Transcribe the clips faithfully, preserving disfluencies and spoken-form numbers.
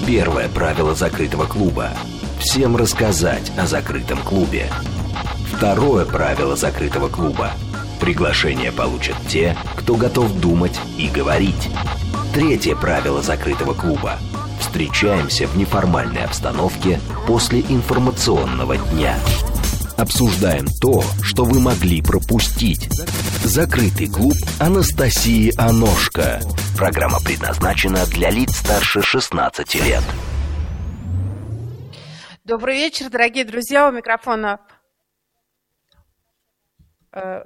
Первое правило закрытого клуба. Всем рассказать о закрытом клубе. Второе правило закрытого клуба. Приглашение получат те, кто готов думать и говорить. Третье правило закрытого клуба. Встречаемся в неформальной обстановке после информационного дня. Обсуждаем то, что вы могли пропустить. Закрытый клуб Анастасии Аношко. Программа предназначена для лиц старше шестнадцати лет. Добрый вечер, дорогие друзья. У микрофона э,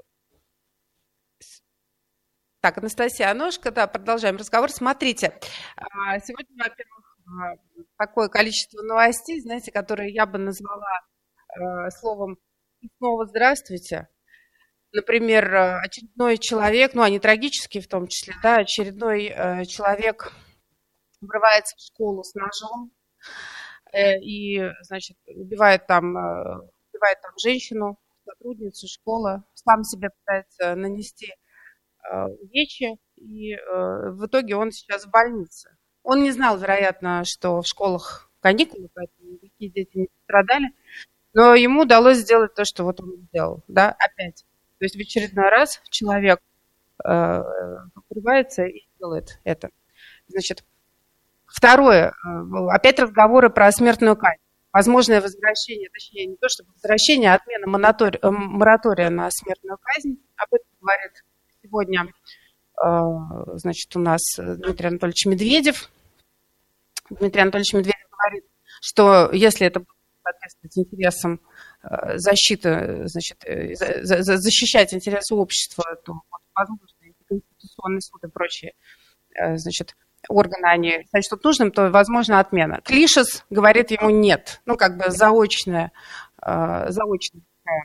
так, Анастасия Аношко. Да, продолжаем разговор. Смотрите, сегодня, во-первых, такое количество новостей, знаете, которые я бы назвала словом «снова здравствуйте». Например, очередной человек, ну, они трагические в том числе, да, очередной э, человек врывается в школу с ножом э, и, значит, убивает там, э, убивает там женщину, сотрудницу школы, сам себе пытается нанести э, увечья, и э, в итоге он сейчас в больнице. Он не знал, вероятно, что в школах каникулы, поэтому никакие дети не пострадали. Но ему удалось сделать то, что вот он сделал, да, опять. То есть в очередной раз человек э, врывается и делает это. Значит, второе, э, опять разговоры про смертную казнь. Возможное возвращение, точнее, не то чтобы возвращение, а отмена моратория, э, моратория на смертную казнь. Об этом говорит сегодня, э, значит, у нас Дмитрий Анатольевич Медведев. Дмитрий Анатольевич Медведев говорит, что если это соответствовать интересам защиты, значит, защищать интересы общества, то, возможно, Конституционный суд и прочие, значит, органы, они сочтут нужным, то, возможно, отмена. Клишес говорит ему нет. Ну, как бы заочная, заочная,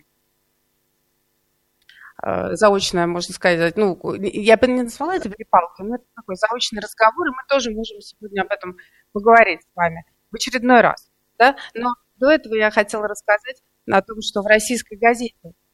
заочная, можно сказать, ну, я бы не назвала это перепалкой, но это такой заочный разговор, и мы тоже можем сегодня об этом поговорить с вами в очередной раз, да, но до этого я хотела рассказать о том, что в российской газете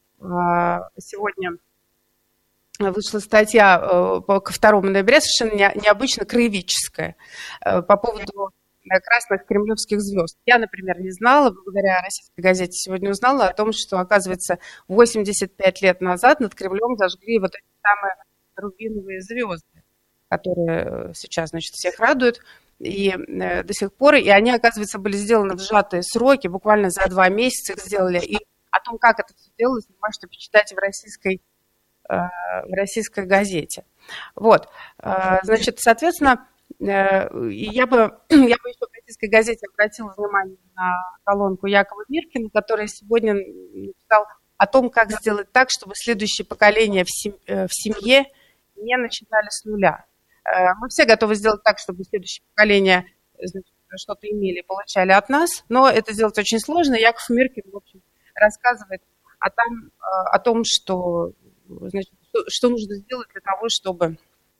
сегодня вышла статья ко второму ноября, совершенно необычно краеведческая, по поводу красных кремлевских звезд. Я, например, не знала, благодаря российской газете сегодня узнала о том, что, оказывается, восемьдесят пять лет назад над Кремлем зажгли вот эти самые рубиновые звезды, которые сейчас, значит, всех радуют. И э, до сих пор, и они, оказывается, были сделаны в сжатые сроки, буквально за два месяца их сделали. И о том, как это все делалось, вы можете почитать в российской, э, в российской газете. Вот, э, значит, соответственно, э, я бы, я бы еще в российской газете обратила внимание на колонку Якова Миркина, который сегодня написал о том, как сделать так, чтобы следующее поколение в, сем, э, в семье не начинали с нуля. Мы все готовы сделать так, чтобы следующее поколение, значит, что-то имели и получали от нас, но это сделать очень сложно. Яков Миркин, в общем, рассказывает о том, о том что, значит, что нужно сделать для того, чтобы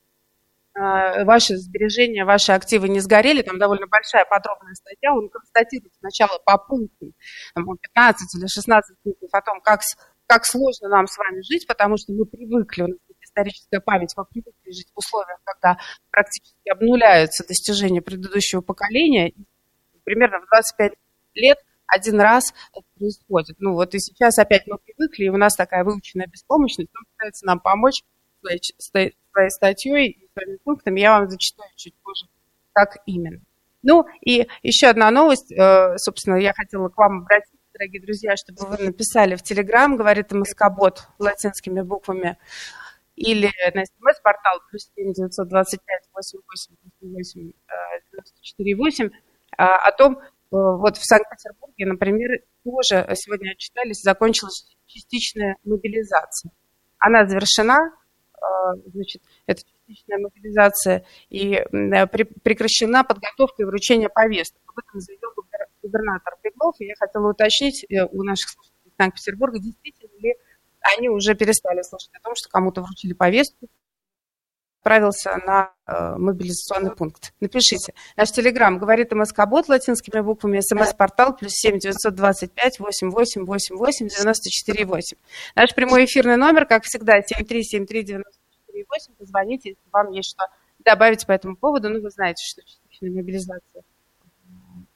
ваши сбережения, ваши активы не сгорели. Там довольно большая подробная статья. Он констатирует сначала по пунктам, там, пятнадцать или шестнадцать пунктов о том, как, как сложно нам с вами жить, потому что мы привыкли, у нас историческая память, мы привыкли жить в условиях, когда практически обнуляются достижения предыдущего поколения. И примерно в двадцать пять лет один раз это происходит. Ну вот и сейчас опять мы привыкли, и у нас такая выученная беспомощность. Он пытается нам помочь своей, своей статьей и своими пунктами. Я вам зачитаю чуть позже, как именно. Ну и еще одна новость. Собственно, я хотела к вам обратиться, дорогие друзья, чтобы вы написали в Телеграм, говорит МСК-бот латинскими буквами, или на смс-портал плюс семь девятьсот двадцать пять восемьдесят восемь восемьдесят восемь девяносто четыре восемь о том, вот в Санкт-Петербурге, например, тоже сегодня отчитались, закончилась частичная мобилизация. Она завершена, значит, эта частичная мобилизация, и прекращена подготовка и вручение повесток. Об этом заявил губернатор Беглов, и я хотела уточнить у наших слушателей Санкт-Петербурга, действительно ли они уже перестали слышать о том, что кому-то вручили повестку, отправился на э, мобилизационный пункт. Напишите. Наш телеграм говорит МСК-бот латинскими буквами, смс-портал плюс семь девятьсот двадцать пять восемьдесят восемь восемьдесят восемь девяносто четыре восемь. Наш прямой эфирный номер, как всегда, семь три семь три девяносто восемь. Позвоните, если вам есть что добавить по этому поводу. Ну, вы знаете, что частичная мобилизация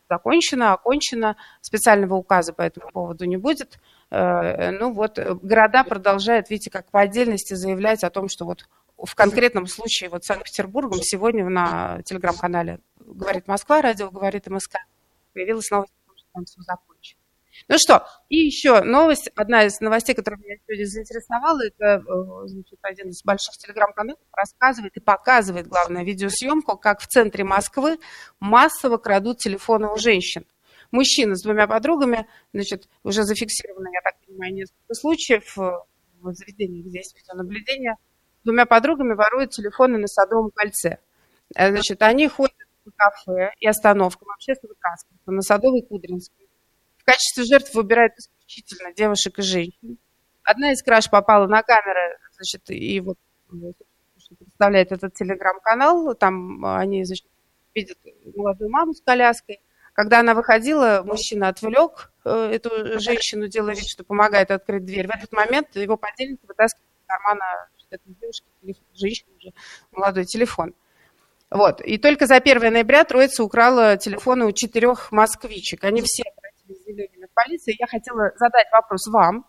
закончено, окончено, специального указа по этому поводу не будет. Ну вот, города продолжают, видите, как по отдельности заявлять о том, что вот в конкретном случае вот Санкт-Петербургом сегодня на телеграм-канале «Говорит Москва», радио «Говорит МСК», появилась новость о том, что там все закончено. Ну что, и еще новость, одна из новостей, которая меня сегодня заинтересовала, это, значит, один из больших телеграм-каналов рассказывает и показывает, главное, видеосъемку, как в центре Москвы массово крадут телефоны у женщин. Мужчина с двумя подругами, значит, уже зафиксировано, я так понимаю, несколько случаев в заведениях, где есть видеонаблюдение, с двумя подругами воруют телефоны на Садовом кольце. Значит, они ходят в кафе и остановкам общественного транспорта на Садовой Кудринской. В качестве жертв выбирают исключительно девушек и женщин. Одна из краж попала на камеры, значит, и вот представляет этот телеграм-канал. Там они, значит, видят молодую маму с коляской. Когда она выходила, мужчина отвлек эту женщину, делая вид, что помогает открыть дверь. В этот момент его подельник вытаскивает из кармана этой девушки, женщины уже, молодой телефон. Вот. И только за первое ноября троица украла телефоны у четырех москвичек. Они все обратились с заявлениями в полицию. Я хотела задать вопрос вам,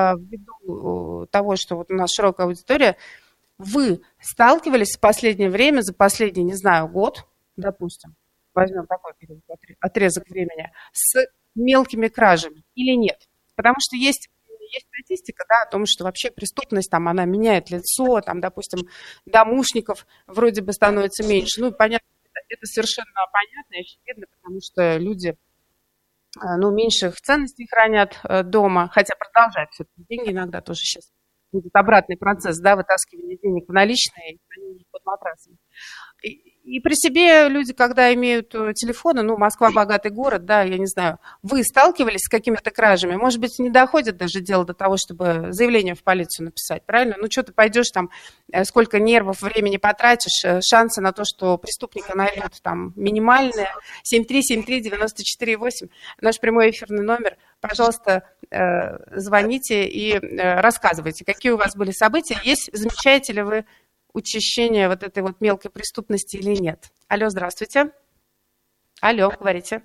ввиду того, что вот у нас широкая аудитория. Вы сталкивались в последнее время, за последний, не знаю, год, допустим, возьмем такой период, отрезок времени, с мелкими кражами или нет? Потому что есть, есть статистика, да, о том, что вообще преступность, там, она меняет лицо, там, допустим, домушников вроде бы становится меньше. Ну, понятно, это, это совершенно понятно и очевидно, потому что люди, ну, меньших ценностей хранят дома, хотя продолжают все-таки деньги иногда тоже сейчас. Будет обратный процесс, да, вытаскивания денег в наличные и хранения под матрасами. И, и при себе люди, когда имеют телефоны, ну, Москва богатый город, да, я не знаю, вы сталкивались с какими-то кражами? Может быть, не доходит даже дело до того, чтобы заявление в полицию написать, правильно? Ну, что ты пойдешь там, сколько нервов, времени потратишь, шансы на то, что преступника найдут там минимальные. семь три семь три девяносто четыре восемь, наш прямой эфирный номер. Пожалуйста, звоните и рассказывайте, какие у вас были события. Есть, замечаете ли вы учащение вот этой вот мелкой преступности или нет? Алло, здравствуйте. Алло, говорите.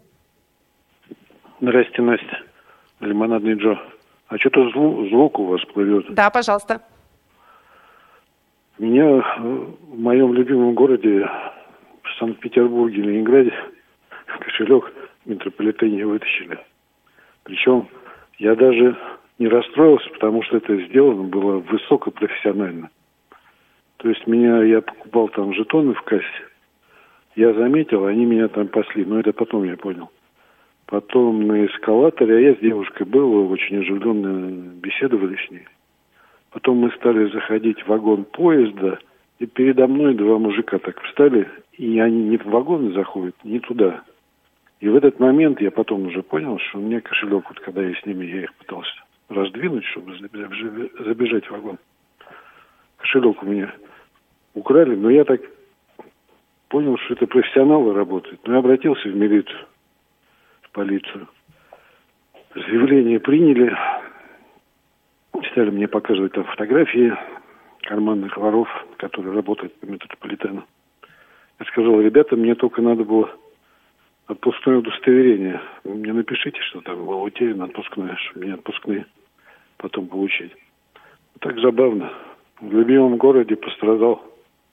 Здрасте, Настя. Лимонадный Джо. А что-то звук, звук у вас плывет. Да, пожалуйста. Меня в моем любимом городе, в Санкт-Петербурге, Ленинграде, кошелек в метрополитене вытащили. Причем я даже не расстроился, потому что это сделано было высокопрофессионально. То есть меня, я покупал там жетоны в кассе, я заметил, они меня там пасли, но это потом я понял. Потом на эскалаторе, а я с девушкой был, очень оживленно беседовали с ней. Потом мы стали заходить в вагон поезда, и передо мной два мужика так встали, и они не в вагон заходят, не туда. И в этот момент я потом уже понял, что у меня кошелек, вот когда я с ними, я их пытался раздвинуть, чтобы забежать в вагон. Кошелек у меня украли, но я так понял, что это профессионалы работают. Но я обратился в милицию, в полицию. Заявление приняли, стали мне показывать там фотографии карманных воров, которые работают по метрополитену. Я сказал, ребята, мне только надо было отпускное удостоверение. Вы мне напишите, что там было утеряно отпускное, чтобы мне отпускные потом получить. Так забавно. В любимом городе пострадал.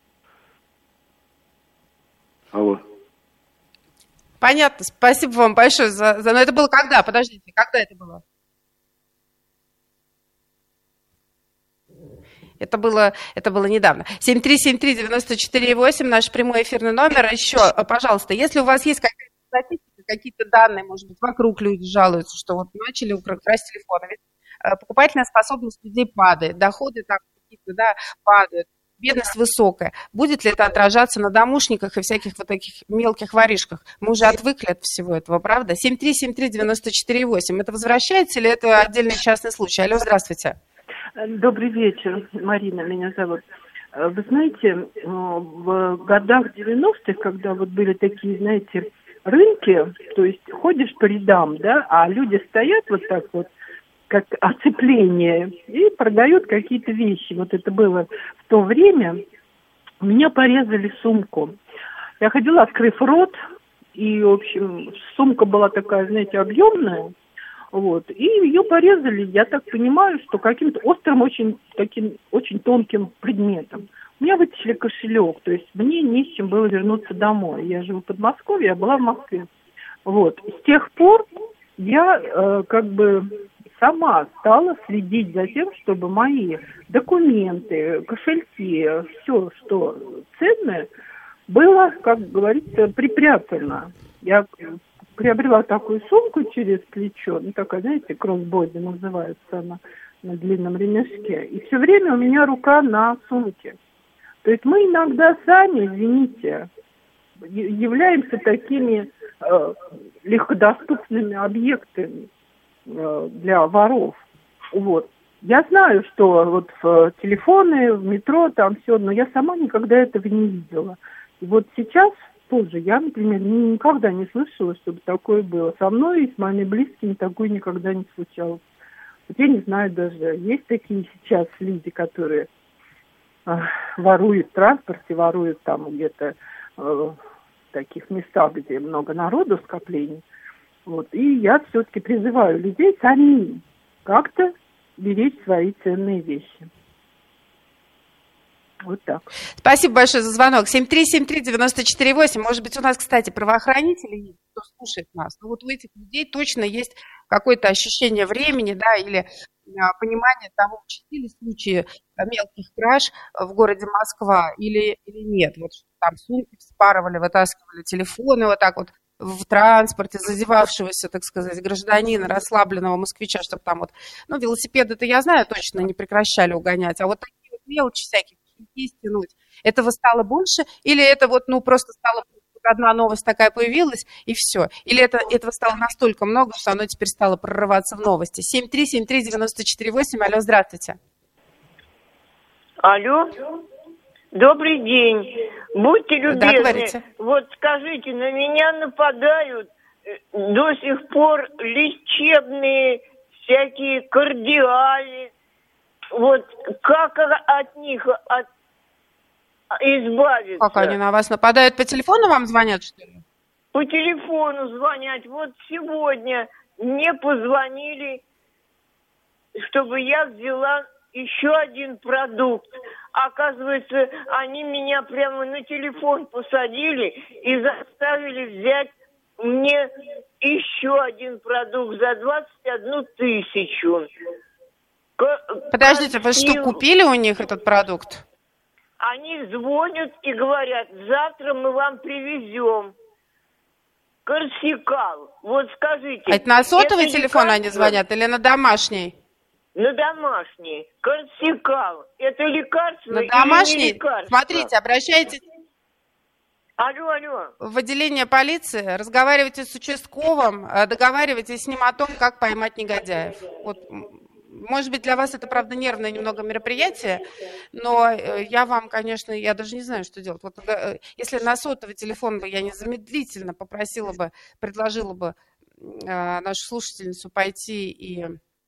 Алло. Понятно. Спасибо вам большое за... за... Но это было когда? Подождите, когда это было? Это было, это было недавно. семь три семь три девяносто четыре восемь, наш прямой эфирный номер. Еще, пожалуйста, если у вас есть какая-то статистика, какие-то данные, может быть, вокруг люди жалуются, что вот начали украсть телефоны. Ведь покупательная способность людей падает, доходы там какие-то, да, падают, бедность высокая. Будет ли это отражаться на домушниках и всяких вот таких мелких воришках? Мы уже отвыкли от всего этого, правда? семь три семь три девяносто четыре восемь. Это возвращается или это отдельный частный случай? Алло, здравствуйте. Добрый вечер, Марина меня зовут. Вы знаете, в годах девяностых, когда вот были такие, знаете, рынки, то есть ходишь по рядам, да, а люди стоят вот так вот, как оцепление, и продают какие-то вещи. Вот это было в то время. У меня порезали сумку. Я ходила, открыв рот, и, в общем, сумка была такая, знаете, объемная, вот, и ее порезали, я так понимаю, что каким-то острым, очень таким, очень тонким предметом. У меня вытащили кошелек, то есть мне не с чем было вернуться домой. Я живу в Подмосковье, я была в Москве. Вот, с тех пор я э, как бы сама стала следить за тем, чтобы мои документы, кошельки, все, что ценное, было, как говорится, припрятано. Я приобрела такую сумку через плечо, ну такая, знаете, кроссбоди называется она, на длинном ремешке, и все время у меня рука на сумке. То есть мы иногда сами, извините, являемся такими э, легкодоступными объектами э, для воров. Вот. Я знаю, что вот в телефоны, в метро, там все, но я сама никогда этого не видела. И вот сейчас тоже я, например, никогда не слышала, чтобы такое было. Со мной и с моими близкими такое никогда не случалось. Вот я не знаю даже, есть такие сейчас люди, которые э, воруют в транспорте, воруют там где-то э, в таких местах, где много народу, скоплений. Вот. И я все-таки призываю людей самим как-то беречь свои ценные вещи. Вот так. Спасибо большое за звонок. семь три семь три девять четыре восемь. Может быть, у нас, кстати, правоохранители есть, кто слушает нас. Но вот у этих людей точно есть какое-то ощущение времени, да, или а, понимание того, учтили случаи а, мелких краж в городе Москва или, или нет. Вот там сумки вспарывали, вытаскивали телефоны вот так вот в транспорте зазевавшегося, так сказать, гражданина, расслабленного москвича, чтобы там вот, ну, велосипеды-то я знаю точно не прекращали угонять, а вот такие вот мелочи всякие, стянуть. Этого стало больше? Или это вот, ну, просто стало одна новость такая появилась, и все? Или это, этого стало настолько много, что оно теперь стало прорываться в новости? семь три семь три девять четыре восемь. Алло, здравствуйте. Алло. Добрый день. Будьте любезны. Да, вот скажите, на меня нападают до сих пор лечебные всякие кардиали. Вот как от них от, избавиться? Как они на вас нападают? По телефону вам звонят, что ли? По телефону звонят. Вот сегодня мне позвонили, чтобы я взяла еще один продукт. Оказывается, они меня прямо на телефон посадили и заставили взять мне еще один продукт за двадцать одну тысячу. Подождите, вы что, купили у них этот продукт? Они звонят и говорят, завтра мы вам привезем Корсикал. Вот скажите. А это на сотовый это телефон лекарство? они звонят или на домашний? На домашний. Корсикал. Это лекарство на или домашний? не лекарство? Смотрите, обращайтесь Алло, алло. в отделение полиции, разговаривайте с участковым, договаривайтесь с ним о том, как поймать негодяев. Вот. Может быть, для вас это, правда, нервное немного мероприятие, но я вам, конечно, я даже не знаю, что делать. Вот если на сотовый телефон бы я незамедлительно попросила бы, предложила бы э, нашу слушательницу пойти и,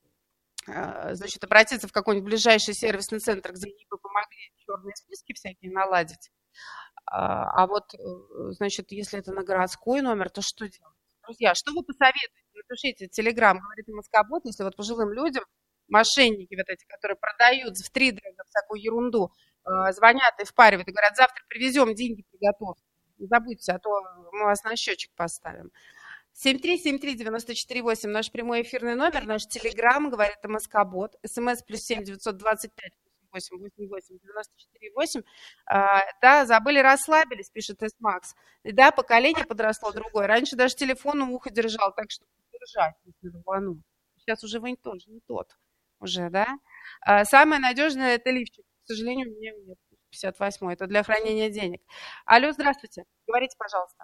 э, значит, обратиться в какой-нибудь ближайший сервисный центр, где ей бы помогли черные списки всякие наладить. А, а вот, значит, если это на городской номер, то что делать? Друзья, что вы посоветуете? Напишите телеграм, говорит Москобот, если вот пожилым людям мошенники вот эти, которые продают в втридорога всякую ерунду, э, звонят и впаривают, и говорят, завтра привезем, деньги приготовьте. Не забудьте, а то мы вас на счетчик поставим. семь три семь три девять четыре восемь, наш прямой эфирный номер, наш телеграм, говорит Москобот, смс плюс семь девятьсот двадцать пять восемь восемь восемь девяносто четыре восемь. А, да, забыли, расслабились, пишет Эсмакс. Да, поколение подросло другое. Раньше даже телефон у уха держал, так что держать, если рванул. Сейчас уже вы тоже не тот. Уже, да? А, самое надежное это лифчик. К сожалению, у меня нет. пятьдесят восьмой. Это для хранения денег. Алло, здравствуйте. Говорите, пожалуйста.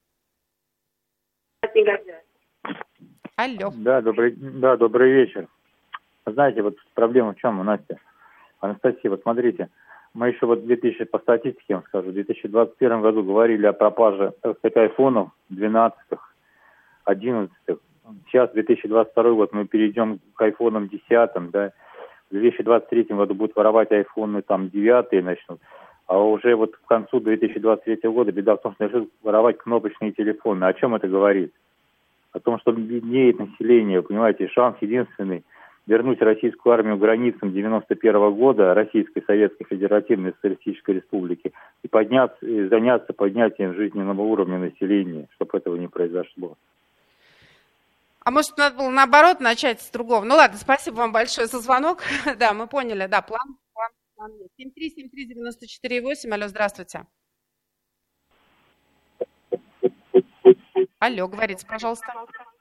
Алло. Да, добрый, да, добрый вечер. Знаете, вот проблема в чем у Насти? Анастасия, вот смотрите, мы еще вот в две тысячи, по статистике, я вам скажу, в две тысячи двадцать первом году говорили о пропаже, так сказать, айфонов двенадцатых, одиннадцатых. Сейчас, две тысячи двадцать второй год, мы перейдем к айфонам десятым, да. В две тысячи двадцать третьем году будут воровать айфоны там девятые начнут. А уже вот к концу две тысячи двадцать третьего года беда в том, что начнут воровать кнопочные телефоны. О чем это говорит? О том, что беднеет население, понимаете, шанс единственный вернуть российскую армию к границам девяносто первого года Российской Советской Федеративной Социалистической Республики и подняться, и заняться поднятием жизненного уровня населения, чтобы этого не произошло. А может, надо было наоборот начать с другого? Ну ладно, спасибо вам большое за звонок. Да, мы поняли, да, план, план, план есть. семь три семь три девяносто четыре восемь, алло, здравствуйте. Алло, говорите, пожалуйста.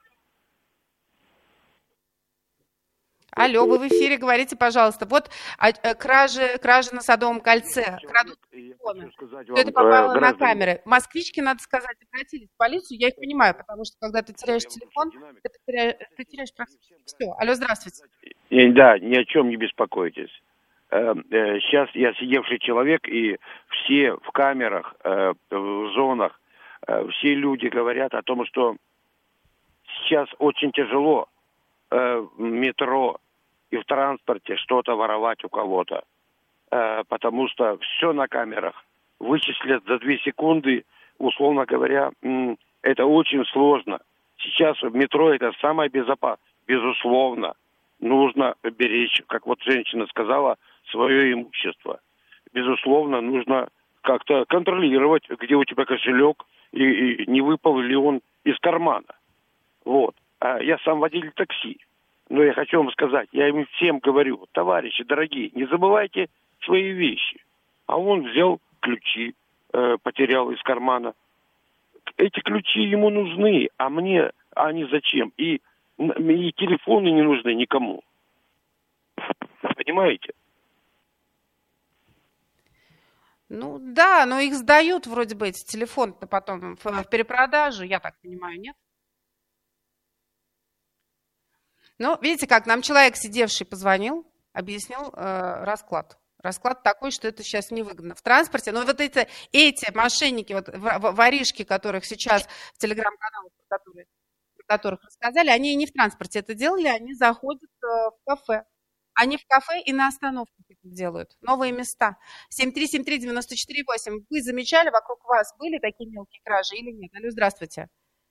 Алло, вы в эфире, говорите, пожалуйста. Вот а, а, кражи, кражи на Садовом кольце, крадут телефоны. Это попало на камеры. Москвички, надо сказать, обратились в полицию, я их понимаю, потому что когда ты теряешь телефон, ты теряешь, ты теряешь практически все. Алло, здравствуйте. Да, ни о чем не беспокойтесь. Сейчас я сидевший человек, и все в камерах, в зонах, все люди говорят о том, что сейчас очень тяжело в метро и в транспорте что-то воровать у кого-то, потому что все на камерах вычислят за две секунды, условно говоря, это очень сложно. Сейчас в метро это самое безопасное. Безусловно, нужно беречь, как вот женщина сказала, свое имущество. Безусловно, нужно как-то контролировать, где у тебя кошелек, и, и не выпал ли он из кармана. Вот. А я сам водитель такси. Но я хочу вам сказать, я им всем говорю, товарищи дорогие, не забывайте свои вещи. А он взял ключи, э, потерял из кармана. Эти ключи ему нужны, а мне они зачем? И, и телефоны не нужны никому. Понимаете? Ну да, но их сдают вроде бы эти телефоны-то потом в, в перепродажу, я так понимаю, нет? Ну, видите, как нам человек, сидевший, позвонил, объяснил э, расклад. Расклад такой, что это сейчас невыгодно в транспорте. Но вот эти, эти мошенники, вот воришки, которых сейчас в телеграм-каналах, про которые, про которых рассказали, они и не в транспорте это делали, они заходят э, в кафе. Они в кафе и на остановках это делают. Новые места. семь три семь три девяносто четыре восемь. Вы замечали, вокруг вас были такие мелкие кражи или нет? Алло, здравствуйте.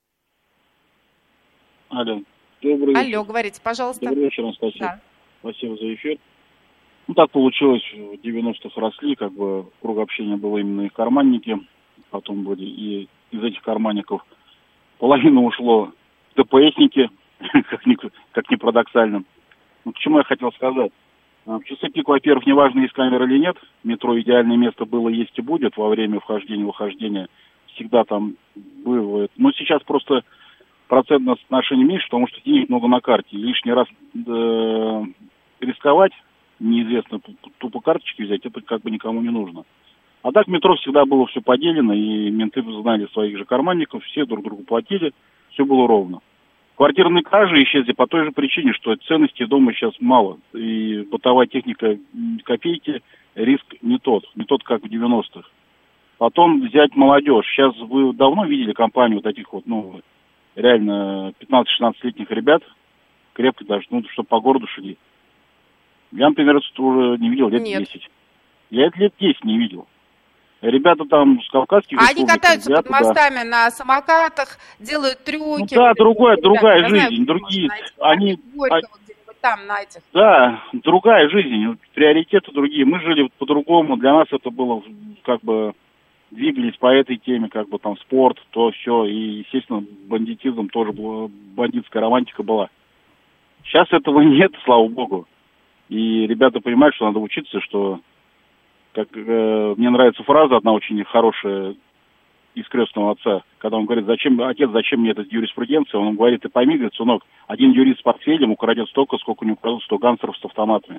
Алло. Добрый вечер. Алло, говорите, пожалуйста. Добрый вечер, Анастасия. Да. Спасибо за эфир. Ну, так получилось, в девяностых росли, как бы круг общения было именно их карманники. Потом были и из этих карманников половина ушло в ДПСники, как ни, как ни парадоксально. Ну, к чему я хотел сказать? В часы пик, во-первых, неважно, есть камера или нет. Метро идеальное место было, есть и будет во время вхождения-выхождения. Всегда там бывает. Но сейчас просто процентное соотношение меньше, потому что денег много на карте. Лишний раз э, рисковать, неизвестно, тупо карточки взять, это как бы никому не нужно. А так в метро всегда было все поделено, и менты знали своих же карманников, все друг другу платили, все было ровно. Квартирные кражи исчезли по той же причине, что ценностей дома сейчас мало. И бытовая техника копейки, риск не тот, не тот, как в девяностых. Потом взять молодежь. Сейчас вы давно видели компанию вот таких вот, ну, реально пятнадцать-шестнадцатилетних ребят, крепко даже, ну, чтобы по городу шли. Я, например, это уже не видел лет Нет. десять. Я это лет десять не видел. Ребята там с кавказских А они катаются ребята, под мостами, да, на самокатах, делают трюки. Ну, да, вот другая, ребята, другая я жизнь, знаю, другие, найти, они... Горького, где-нибудь там, на этих. Да, другая жизнь, приоритеты другие. Мы жили по-другому, для нас это было, как бы, двигались по этой теме, как бы там спорт, то все, и, естественно, бандитизм тоже была, бандитская романтика была. Сейчас этого нет, слава богу. И ребята понимают, что надо учиться, что... Как, э, мне нравится фраза одна очень хорошая из «Крестного отца», когда он говорит: зачем, отец, зачем мне эта юриспруденция? Он говорит: ты пойми, говорит, сынок, один юрист с портфелем украдет столько, сколько не украдут сто гангстеров с автоматами.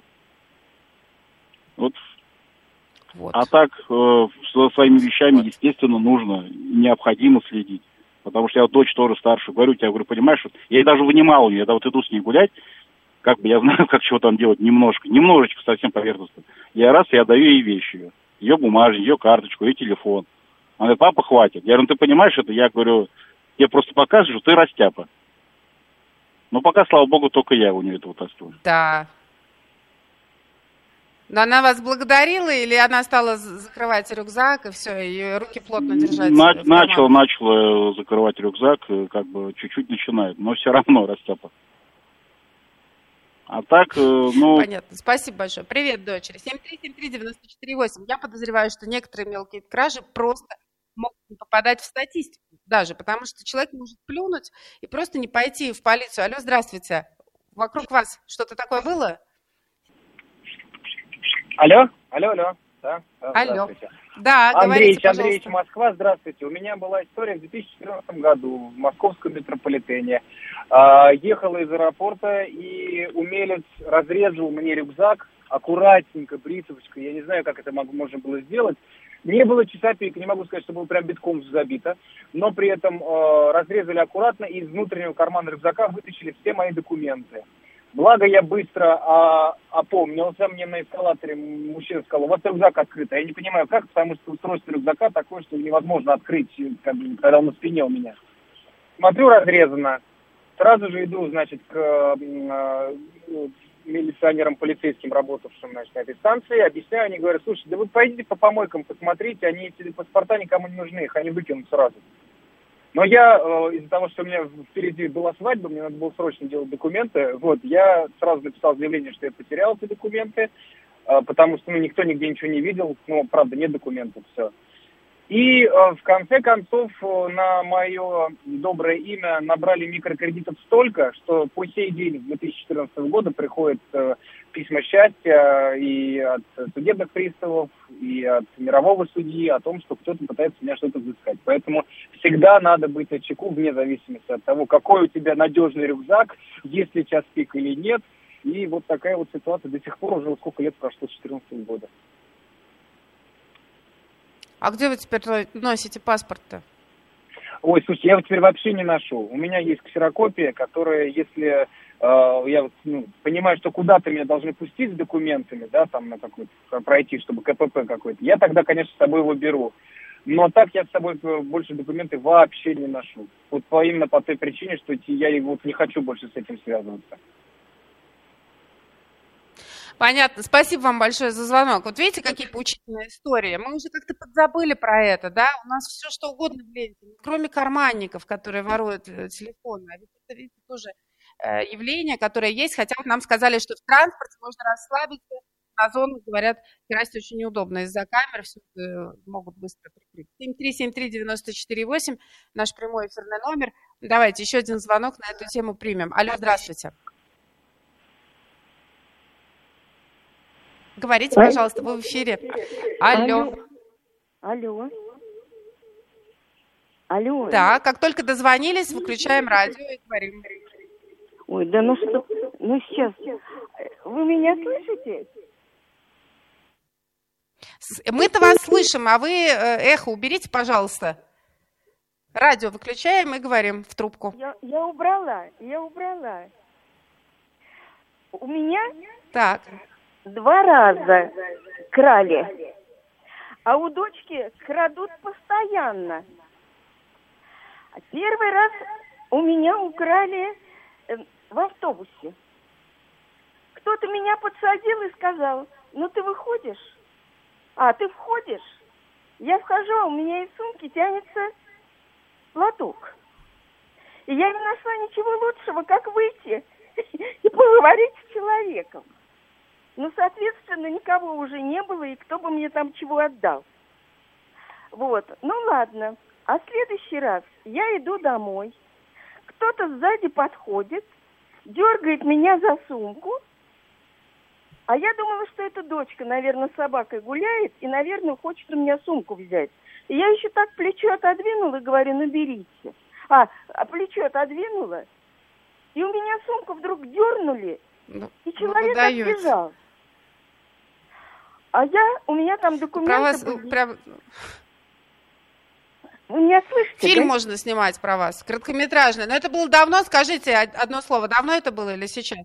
Вот. Вот. А так, э, со своими вещами, вот, естественно, нужно, необходимо следить. Потому что я вот дочь тоже старше, говорю, я говорю, понимаешь, вот, я даже вынимал у нее, я вот иду с ней гулять, как бы я знаю, как чего там делать, немножко, немножечко совсем поверхностно. Я раз, я даю ей вещи, ее, ее бумажник, ее карточку, ее телефон. Она говорит: папа, хватит. Я говорю: ну ты понимаешь это? Я говорю, я просто показываю, что ты растяпа. Но пока, слава богу, только я у нее это вытаскиваю. Да. Но она вас благодарила или она стала закрывать рюкзак и все, и руки плотно держать? На, начала, начала закрывать рюкзак, как бы чуть-чуть начинает, но все равно растяпа. А так, ну... Понятно. Спасибо большое. Привет, дочери. семь три семь три девять четыре восемь. Я подозреваю, что некоторые мелкие кражи просто могут не попадать в статистику даже, потому что человек может плюнуть и просто не пойти в полицию. Алло, здравствуйте. Вокруг вас что-то такое было? Алло, алло, алло. Да, да, алло. Да, Андреевич, говорите, Андреевич, Москва, здравствуйте. У меня была история в две тысячи четырнадцатом году в московском метрополитене. А, ехала из аэропорта, и умелец разрезал мне рюкзак аккуратненько, бритвочкой. Я не знаю, как это мог, можно было сделать. Не было часопейки, не могу сказать, что было прям битком забито, но при этом э, разрезали аккуратно и из внутреннего кармана рюкзака вытащили все мои документы. Благо я быстро а, опомнился, мне на эскалаторе мужчина сказал: у вас рюкзак открыт. А я не понимаю как, потому что устройство рюкзака такое, что невозможно открыть, как бы, когда он на спине у меня. Смотрю, разрезано. Сразу же иду, значит, к э, милиционерам, полицейским, работавшим, значит, на этой станции, объясняю, они говорят: слушайте, да вы пойдите по помойкам, посмотрите, они эти паспорта никому не нужны, их они выкинут сразу. Но я, э, из-за того, что у меня впереди была свадьба, мне надо было срочно делать документы, вот, я сразу написал заявление, что я потерял эти документы, э, потому что, ну, никто нигде ничего не видел, ну, правда, нет документов, все. И э, в конце концов э, на мое доброе имя набрали микрокредитов столько, что по сей день, с две тысячи четырнадцатого года, приходят э, письма счастья и от судебных приставов, и от мирового судьи о том, что кто-то пытается меня что-то взыскать. Поэтому всегда надо быть начеку, вне зависимости от того, какой у тебя надежный рюкзак, есть ли час пик или нет. И вот такая вот ситуация до сих пор, уже сколько лет прошло, с две тысячи четырнадцатого года. А где вы теперь носите паспорт-то? Ой, слушайте, я его теперь вообще не ношу. У меня есть ксерокопия, которая, если э, я ну, понимаю, что куда-то меня должны пустить с документами, да, там на какой-то пройти, чтобы КПП какой-то, я тогда, конечно, с собой его беру. Но так я с собой больше документы вообще не ношу. Вот по, именно по той причине, что я вот не хочу больше с этим связываться. Понятно. Спасибо вам большое за звонок. Вот видите, какие поучительные истории. Мы уже как-то подзабыли про это, да? У нас все что угодно в ленте, кроме карманников, которые воруют телефоны. А ведь это, видите, тоже э, явление, которое есть. Хотя вот нам сказали, что в транспорте можно расслабиться, на зонах, говорят, красть очень неудобно. Из-за камер все это могут быстро прикрыть. семь три семь три девять четыре восемь, наш прямой эфирный номер. Давайте еще один звонок на эту тему примем. Алло, здравствуйте. Говорите, пожалуйста, вы в эфире. Алло. Алло. Алло. Да, как только дозвонились, выключаем радио и говорим. Ой, да ну что, ну сейчас. Вы меня слышите? Мы-то вас слышим, а вы эхо уберите, пожалуйста. Радио выключаем и говорим в трубку. Я, я убрала, я убрала. У меня... Так. Два раза крали, а у дочки крадут постоянно. Первый раз у меня украли в автобусе. Кто-то меня подсадил и сказал: ну ты выходишь? А, ты входишь? Я вхожу, а у меня из сумки тянется платок. И я не нашла ничего лучшего, как выйти и поговорить с человеком. Ну, соответственно, никого уже не было, и кто бы мне там чего отдал. Вот, ну ладно. А в следующий раз я иду домой, кто-то сзади подходит, дергает меня за сумку, а я думала, что эта дочка, наверное, с собакой гуляет и, наверное, хочет у меня сумку взять. И я еще так плечо отодвинула и говорю: ну, берите. А, а плечо отодвинула, и у меня сумку вдруг дернули, ну, и человек отбежал. А я, у меня там документы про вас, были. Про... Вы меня слышите? Фильм да? можно снимать про вас, короткометражный. Но это было давно, скажите одно слово. Давно это было или сейчас?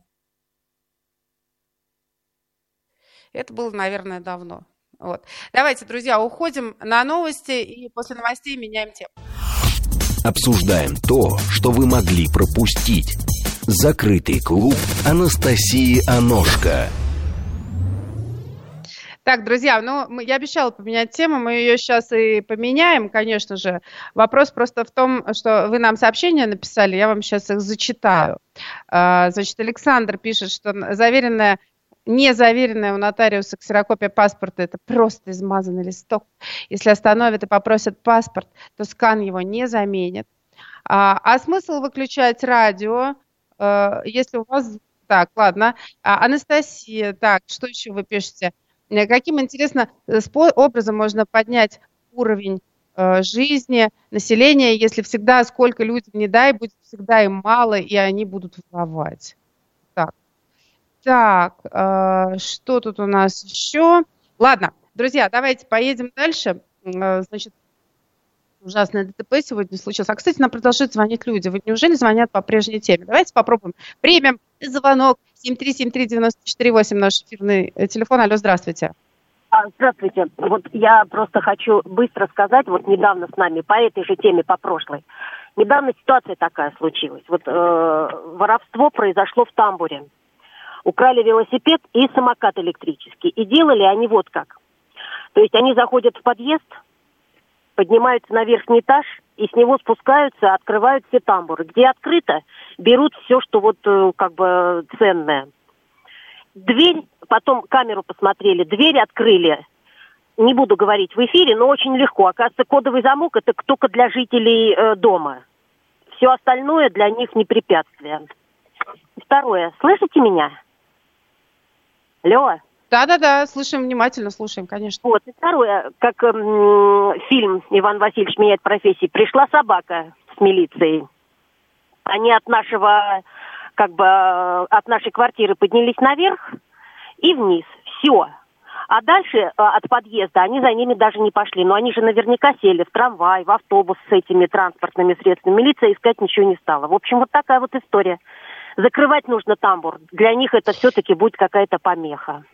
Это было, наверное, давно. Вот. Давайте, друзья, уходим на новости и после новостей меняем тему. Обсуждаем то, что вы могли пропустить. Закрытый клуб Анастасии Аношко. Так, друзья, ну, мы, я обещала поменять тему, мы ее сейчас и поменяем, конечно же. Вопрос просто в том, что вы нам сообщения написали, я вам сейчас их зачитаю. Значит, Александр пишет, что заверенная, не заверенная у нотариуса ксерокопия паспорта – это просто измазанный листок. Если остановят и попросят паспорт, то скан его не заменит. А, а смысл выключать радио, если у вас… Так, ладно. Анастасия, так, что еще вы пишете? Каким, интересно, образом можно поднять уровень э, жизни населения, если всегда, сколько людям не дай, будет всегда им мало, и они будут воровать. Так, так э, что тут у нас еще? Ладно, друзья, давайте поедем дальше. Э, значит, ужасное ДТП сегодня случилось. А, кстати, нам продолжают звонить люди. Вы неужели звонят по прежней теме? Давайте попробуем. Примем звонок. семь три семь три девять четыре восемь, наш эфирный телефон. Алло, здравствуйте. Здравствуйте. Вот я просто хочу быстро сказать, вот недавно с нами по этой же теме, по прошлой. Недавно ситуация такая случилась. Вот э, воровство произошло в Тамбуре. Украли велосипед и самокат электрический. И делали они вот как. То есть они заходят в подъезд, поднимаются на верхний этаж и с него спускаются, открывают все тамбуры. Где открыто, берут все, что вот как бы ценное. Дверь, потом камеру посмотрели, дверь открыли. Не буду говорить в эфире, но очень легко. Оказывается, кодовый замок это только для жителей э, дома. Все остальное для них не препятствие. Второе. Слышите меня? Алло? Да-да-да, слушаем внимательно, слушаем, конечно. Вот, и второе, как м- фильм «Иван Васильевич меняет профессии», пришла собака с милицией. Они от нашего, как бы, от нашей квартиры поднялись наверх и вниз. Все. А дальше от подъезда они за ними даже не пошли. Но они же наверняка сели в трамвай, в автобус с этими транспортными средствами. Милиция искать ничего не стала. В общем, вот такая вот история. Закрывать нужно тамбур. Для них это все-таки будет какая-то помеха.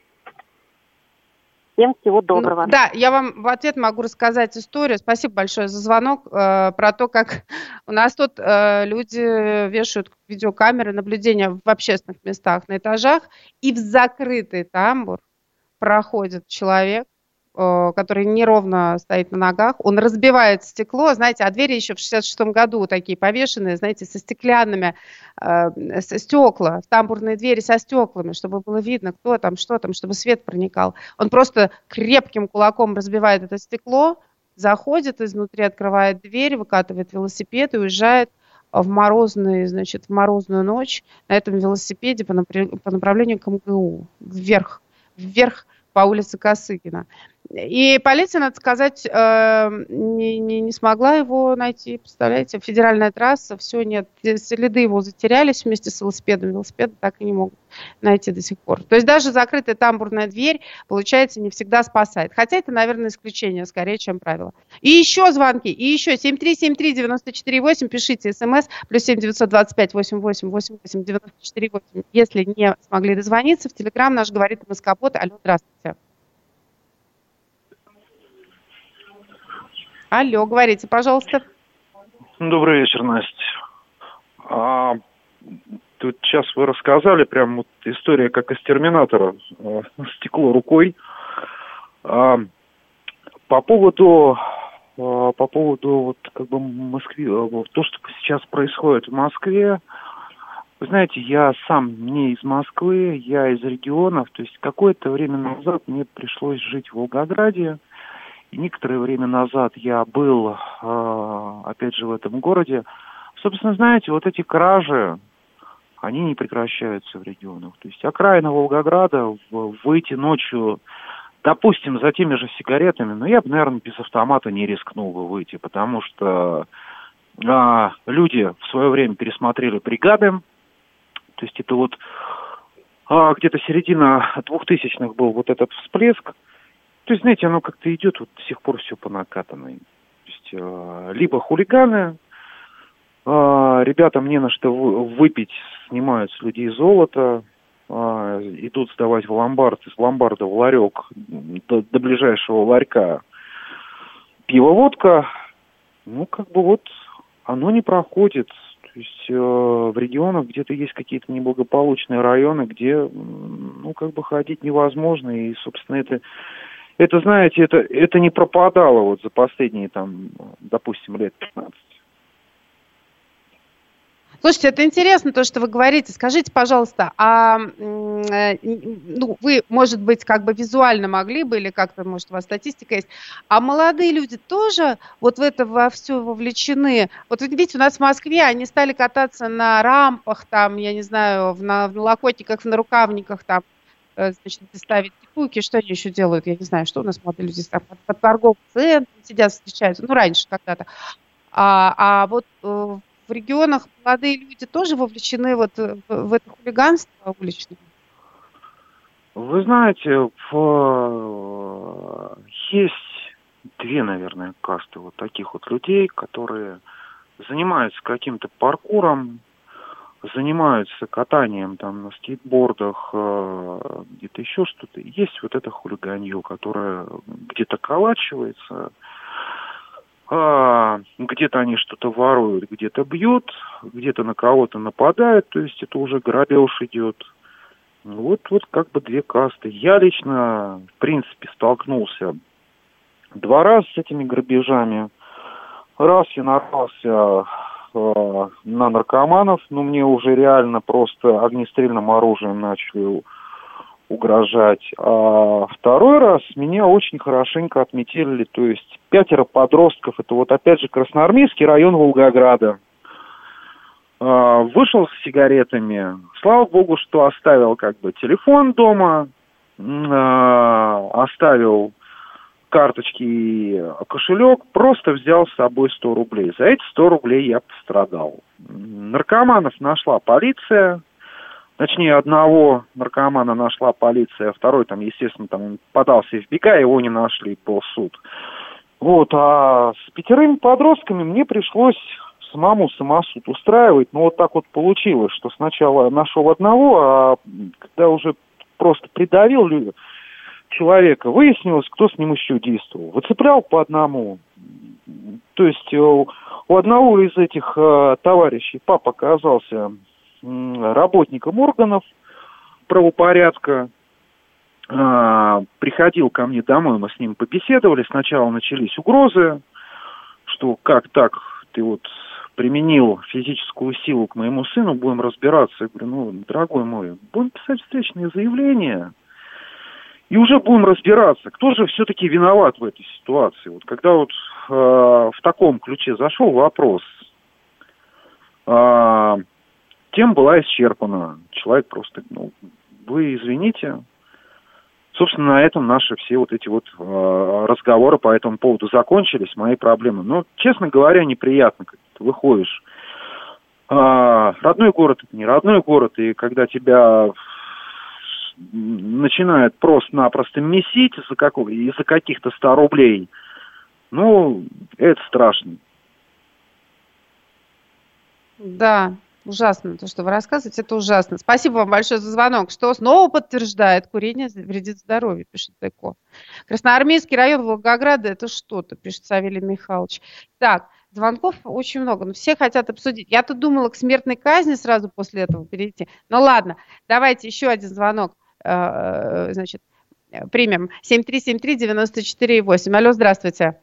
Всем всего доброго. Ну, да, я вам в ответ могу рассказать историю. Спасибо большое за звонок. Э, про то, как у нас тут э, люди вешают видеокамеры наблюдения в общественных местах на этажах, и в закрытый тамбур проходит человек, э, который неровно стоит на ногах, он разбивает стекло, знаете, а двери еще в шестьдесят шестом году такие повешенные, знаете, со стеклянными, э, со стекла, тамбурные двери со стеклами, чтобы было видно, кто там, что там, чтобы свет проникал. Он просто крепким кулаком разбивает это стекло, заходит изнутри, открывает дверь, выкатывает велосипед и уезжает в морозную, значит, в морозную ночь на этом велосипеде по, напр- по направлению к эм гэ у, вверх, вверх по улице Косыгина. И полиция, надо сказать, не, не, не смогла его найти. Представляете, федеральная трасса, все, нет. Следы его затерялись вместе с велосипедом. Велосипеды так и не могут найти до сих пор. То есть даже закрытая тамбурная дверь, получается, не всегда спасает. Хотя это, наверное, исключение, скорее, чем правило. И еще звонки, и еще семь три семь три девять четыре восемь, пишите смс, плюс семь девятьсот двадцать пять восемьдесят восемь восемьдесят восемь девяносто четыре восемь. Если не смогли дозвониться, в Телеграм наш говорит МСК-бот. Алло, здравствуйте. Алло, говорите, пожалуйста. Добрый вечер, Настя. А, тут сейчас вы рассказали, прям вот история как из «Терминатора», а, стекло рукой. А, по поводу, а, по поводу вот как бы Москвы, вот, то, что сейчас происходит в Москве, вы знаете, я сам не из Москвы, я из регионов, то есть какое-то время назад мне пришлось жить в Волгограде. И некоторое время назад я был, э, опять же, в этом городе. Собственно, знаете, вот эти кражи, они не прекращаются в регионах. То есть окраина Волгограда, выйти ночью, допустим, за теми же сигаретами, но я бы, наверное, без автомата не рискнул бы выйти, потому что э, люди в свое время пересмотрели бригады. То есть это вот э, где-то середина двухтысячных был вот этот всплеск. То есть, знаете, оно как-то идет вот до сих пор все по накатанной. То есть, э, либо хулиганы, э, ребятам не на что выпить, снимают с людей золото, э, идут сдавать в ломбард, из ломбарда в ларек до, до ближайшего ларька пиво-водка. Ну, как бы вот оно не проходит. То То есть э, в регионах где-то есть какие-то неблагополучные районы, где, ну, как бы ходить невозможно, и, собственно, это, это знаете, это, это не пропадало вот за последние, там, допустим, лет пятнадцать. Слушайте, это интересно, то, что вы говорите. Скажите, пожалуйста, а ну, вы, может быть, как бы визуально могли бы, или как-то, может, у вас статистика есть, а молодые люди тоже вот в это во все вовлечены? Вот видите, у нас в Москве они стали кататься на рампах, там, я не знаю, в, на, в налокотниках, на рукавниках, там, значит, ставить типуки, что они еще делают, я не знаю, что у нас молодые люди там под, под торговым центром сидят, встречаются, ну, раньше когда-то. А, а вот в регионах молодые люди тоже вовлечены вот в, в это хулиганство уличное? Вы знаете, в... есть две, наверное, касты вот таких вот людей, которые занимаются каким-то паркуром, занимаются катанием там на скейтбордах, где-то еще что-то. Есть вот это хулиганье, которое где-то калачивается, А, где-то они что-то воруют, где-то бьют, где-то на кого-то нападают, то есть это уже грабеж идет. Вот, вот как бы две касты. Я лично, в принципе, столкнулся два раза с этими грабежами. Раз я нарвался э, на наркоманов, но мне уже реально просто огнестрельным оружием начали угрожать. А второй раз меня очень хорошенько отметили, то есть пятеро подростков, это вот опять же Красноармейский район Волгограда. А, вышел с сигаретами, слава богу, что оставил как бы телефон дома, а, оставил карточки и кошелек, просто взял с собой сто рублей. За эти сто рублей я пострадал. Наркоманов нашла полиция. Точнее, одного наркомана нашла полиция, а второй там, естественно, там подался в бега, его не нашли, был суд. Вот, а с пятерыми подростками мне пришлось самому самосуд устраивать. Ну, вот так вот получилось, что сначала нашел одного, а когда уже просто придавил человека, выяснилось, кто с ним еще действовал. Выцеплял по одному. То есть у одного из этих э, товарищей папа оказался работником органов правопорядка, а, приходил ко мне домой, мы с ним побеседовали, сначала начались угрозы, что как так, ты вот применил физическую силу к моему сыну, будем разбираться. Я говорю, ну, дорогой мой, будем писать встречные заявления, и уже будем разбираться, кто же все-таки виноват в этой ситуации. Вот когда вот э, в таком ключе зашел вопрос, э, тема была исчерпана. Человек просто, ну, вы извините. Собственно, на этом наши все вот эти вот э, разговоры по этому поводу закончились, мои проблемы. Но, честно говоря, неприятно, когда ты выходишь. Э, родной город — это не родной город, и когда тебя начинают просто-напросто месить из-за, какого, из-за каких-то ста рублей, ну, это страшно. Да. Ужасно, то, что вы рассказываете, это ужасно. Спасибо вам большое за звонок. Что снова подтверждает, курение вредит здоровью, пишет Эко. Красноармейский район Волгограда, это что-то, пишет Савелий Михайлович. Так, звонков очень много, но все хотят обсудить. Я тут думала к смертной казни сразу после этого перейти. Ну ладно, давайте еще один звонок, значит, примем. семь три семь три девять четыре восемь. Алло, здравствуйте.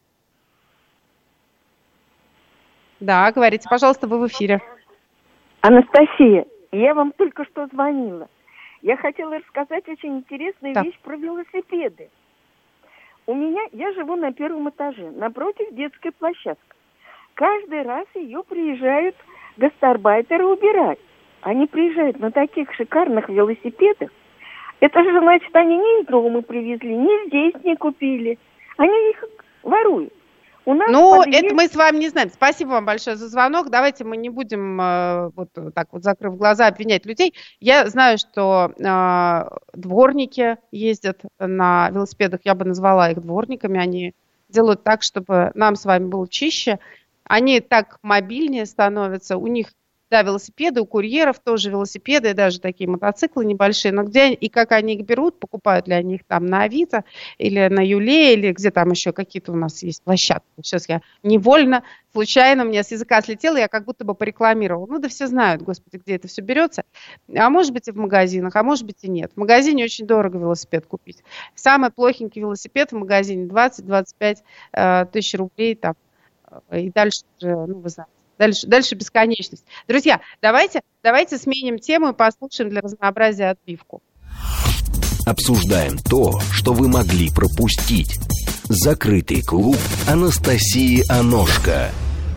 Да, говорите, пожалуйста, вы в эфире. Анастасия, я вам только что звонила. Я хотела рассказать очень интересную так. вещь про велосипеды. У меня, я живу на первом этаже, напротив детской площадки. Каждый раз ее приезжают гастарбайтеры убирать. Они приезжают на таких шикарных велосипедах. Это же, значит, они ни из дома привезли, ни здесь не купили. Они их воруют. У нас ну, подъезд... это мы с вами не знаем. Спасибо вам большое за звонок. Давайте мы не будем э, вот так вот, закрыв глаза, обвинять людей. Я знаю, что э, дворники ездят на велосипедах, я бы назвала их дворниками. Они делают так, чтобы нам с вами было чище. Они так мобильнее становятся, у них Да, велосипеды, у курьеров тоже велосипеды, и даже такие мотоциклы небольшие. Но где и как они их берут, покупают ли они их там на Авито или на Юле, или где там еще какие-то у нас есть площадки. Сейчас я невольно, случайно, у меня с языка слетело, я как будто бы порекламировала. Ну да все знают, господи, где это все берется. А может быть и в магазинах, а может быть и нет. В магазине очень дорого велосипед купить. Самый плохенький велосипед в магазине двадцать-двадцать пять э, тысяч рублей там. И дальше, ну вы знаете. Дальше, дальше бесконечность. Друзья, давайте, давайте сменим тему и послушаем для разнообразия отбивку. Обсуждаем то, что вы могли пропустить. Закрытый клуб Анастасии Аношко.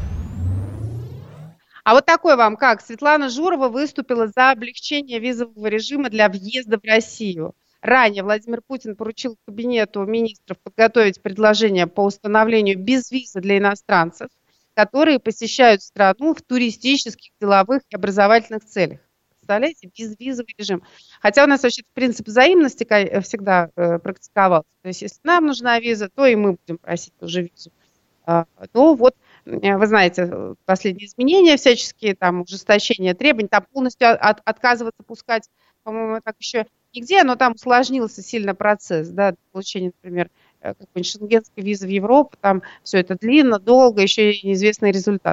А вот такой вам как? Светлана Журова выступила за облегчение визового режима для въезда в Россию. Ранее Владимир Путин поручил кабинету министров подготовить предложение по установлению безвиза для иностранцев, которые посещают страну в туристических, деловых и образовательных целях. Представляете, безвизовый режим. Хотя у нас вообще принцип взаимности всегда э, практиковался. То есть, если нам нужна виза, то и мы будем просить уже визу. А, ну вот, вы знаете, последние изменения всяческие, там, ужесточение требований, там полностью от, отказываться пускать, по-моему, так еще нигде, но там усложнился сильно процесс, да, получения, например, какой-нибудь шенгенской визы в Европу, там все это длинно, долго, еще и неизвестный результат.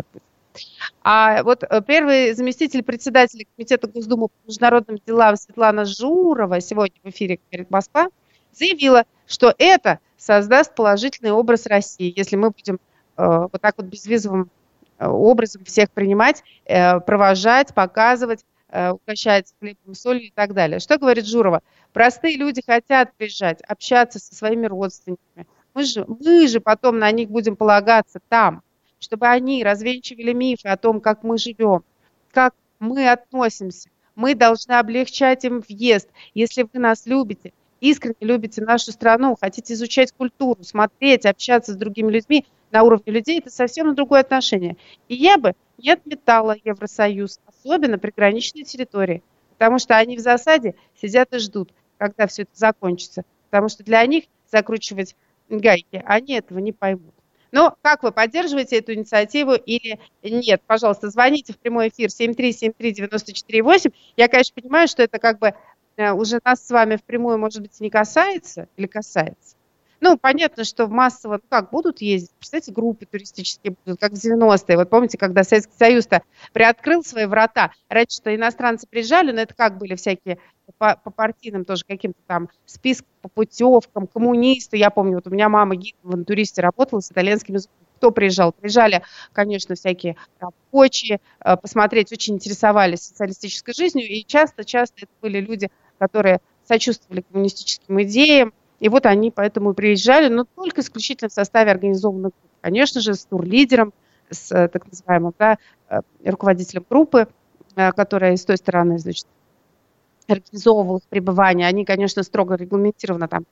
А вот первый заместитель председателя Комитета Госдумы по международным делам Светлана Журова сегодня в эфире «Говорит Москва» заявила, что это создаст положительный образ России, если мы будем э, вот так вот безвизовым образом всех принимать, э, провожать, показывать, э, угощать хлебом, солью и так далее. Что говорит Журова? Простые люди хотят приезжать, общаться со своими родственниками. Мы же, мы же потом на них будем полагаться там, чтобы они развенчивали мифы о том, как мы живем, как мы относимся. Мы должны облегчать им въезд. Если вы нас любите, искренне любите нашу страну, хотите изучать культуру, смотреть, общаться с другими людьми на уровне людей, это совсем другое отношение. И я бы не отметала Евросоюз, особенно приграничные территории, потому что они в засаде сидят и ждут, когда все это закончится. Потому что для них закручивать гайки, они этого не поймут. Но как вы, поддерживаете эту инициативу или нет? Пожалуйста, звоните в прямой эфир семь три семь три девять четыре восемь. Я, конечно, понимаю, что это как бы уже нас с вами впрямую, может быть, не касается или касается. Ну, понятно, что в массово, ну как, будут ездить, представляете, группы туристические будут, как в девяностые. Вот помните, когда Советский Союз-то приоткрыл свои врата, раньше-то иностранцы приезжали, но это как были всякие по, по партийным тоже каким-то там спискам, по путевкам, коммунисты. Я помню, вот у меня мама гид в интуристе работала с итальянским языком. Кто приезжал? Приезжали, конечно, всякие рабочие, посмотреть, очень интересовались социалистической жизнью, и часто-часто это были люди, которые сочувствовали коммунистическим идеям. И вот они поэтому приезжали, но только исключительно в составе организованных групп. Конечно же, с турлидером, с так называемым, да, руководителем группы, которая с той стороны, значит, организовывала их пребывание. Они, конечно, строго регламентированно там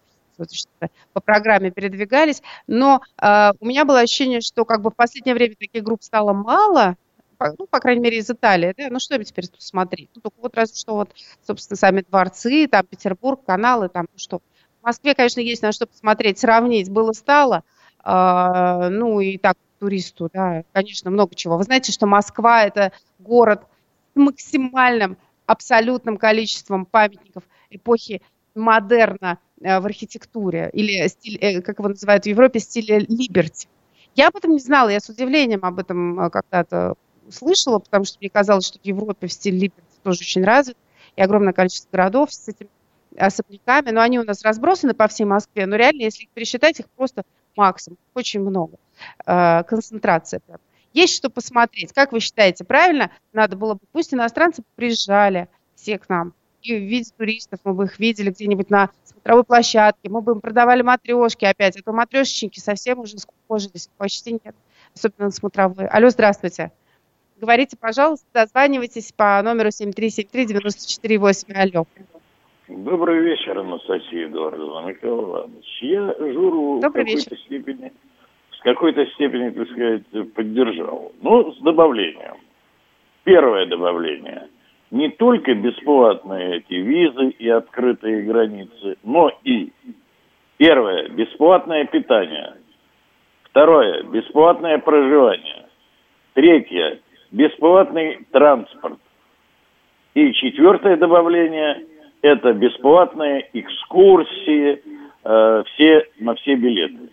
по программе передвигались. Но э, у меня было ощущение, что как бы в последнее время таких групп стало мало, ну, по крайней мере, из Италии, да, ну, что им теперь тут смотреть? Ну, только вот разве что вот, собственно, сами дворцы, там, Петербург, каналы, там, ну, что. В Москве, конечно, есть на что посмотреть, сравнить было-стало, э, ну, и так, туристу, да, конечно, много чего. Вы знаете, что Москва – это город с максимальным, абсолютным количеством памятников эпохи модерна э, в архитектуре, или, стиль, э, как его называют в Европе, стиля либерти. Я об этом не знала, я с удивлением об этом когда-то слышала, потому что мне казалось, что в Европе в стиле либерти тоже очень развит, и огромное количество городов с этими особняками, но они у нас разбросаны по всей Москве, но реально, если их пересчитать, их просто максимум, очень много, э, концентрация прям. Есть что посмотреть, как вы считаете, правильно? Надо было бы, пусть иностранцы приезжали все к нам, и в виде туристов мы бы их видели где-нибудь на смотровой площадке, мы бы им продавали матрешки опять, а то матрешечники совсем уже скукожились, почти нет, особенно на смотровой. Алло, здравствуйте. Говорите, пожалуйста, дозванивайтесь по номеру семь три семь три девять четыре восемь. Алло. Добрый вечер, Анастасия Эдуардовна, Михаил Иванович. Я Журу в какой-то степени, в какой-то степени, так сказать, поддержал. Но с добавлением. Первое добавление. Не только бесплатные эти визы и открытые границы, но и первое, бесплатное питание. Второе, бесплатное проживание. Третье, бесплатный транспорт. И четвертое добавление – это бесплатные экскурсии э, все, на все билеты.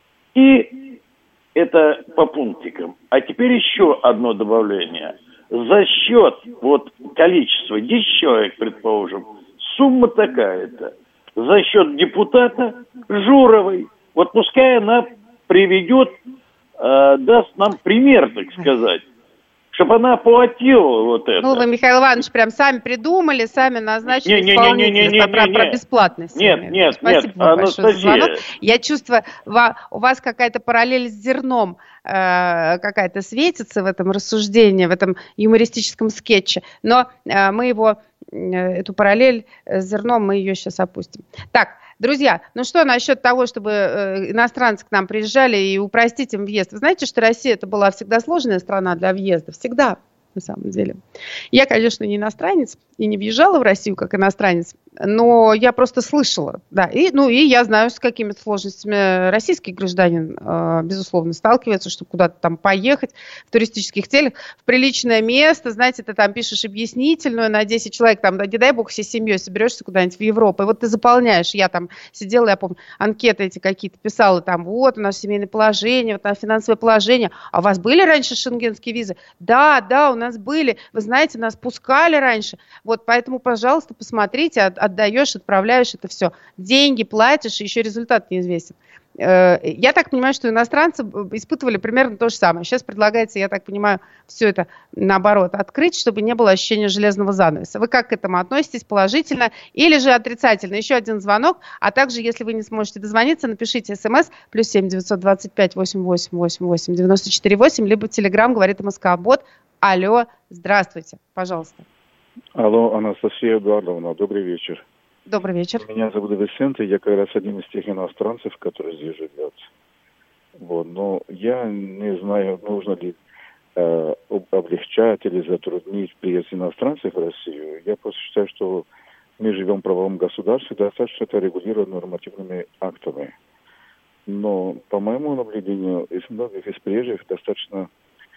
И это по пунктикам. А теперь еще одно добавление. За счет вот, количества, десять человек, предположим, сумма такая-то. За счет депутата Журовой. Вот пускай она приведет, э, даст нам пример, так сказать. Чтобы она платила вот это. Ну, вы, Михаил Иванович, прям сами придумали, сами назначили не, исполнителя не, не, не, не, про, не, про не. бесплатность. Нет, нет, Спасибо нет, вам большое за звонок. Анастасия. Я чувствую, у вас какая-то параллель с зерном э, какая-то светится в этом рассуждении, в этом юмористическом скетче. Но э, мы его, э, эту параллель с зерном, мы ее сейчас опустим. Так, друзья, ну что насчет того, чтобы э, иностранцы к нам приезжали и упростить им въезд? Вы знаете, что Россия это была всегда сложная страна для въезда? Всегда, на самом деле. Я, конечно, не иностранец и не въезжала в Россию как иностранец, но я просто слышала, да, и, ну и я знаю, с какими сложностями российский гражданин, э, безусловно, сталкивается, чтобы куда-то там поехать в туристических целях, в приличное место, знаете, ты там пишешь объяснительную на десять человек, там, да, не дай бог, всей семьей соберешься куда-нибудь в Европу, и вот ты заполняешь, я там сидела, я помню, анкеты эти какие-то писала, там, вот, у нас семейное положение, вот, у нас финансовое положение, а у вас были раньше шенгенские визы? Да, да, у нас были, вы знаете, нас пускали раньше, вот, поэтому, пожалуйста, посмотрите, отдаешь, отправляешь это все. Деньги платишь, и еще результат неизвестен. Я так понимаю, что иностранцы испытывали примерно то же самое. Сейчас предлагается, я так понимаю, все это наоборот открыть, чтобы не было ощущения железного занавеса. Вы как к этому относитесь? Положительно или же отрицательно? Еще один звонок, а также, если вы не сможете дозвониться, напишите смс плюс семь девятьсот двадцать пять восемь восемь восемь восемь девяносто четыре восемь, либо телеграм говорит МСК-бот. Алло, здравствуйте, пожалуйста. Алло, Анастасия Эдуардовна, добрый вечер. Добрый вечер. Меня зовут Висенте, я как раз один из тех иностранцев, которые здесь живет. Вот, но я не знаю, нужно ли э, облегчать или затруднить приезд иностранцев в Россию. Я просто считаю, что мы живем в правовом государстве, достаточно это регулировано нормативными актами. Но, по моему наблюдению, из многих из приезжих достаточно...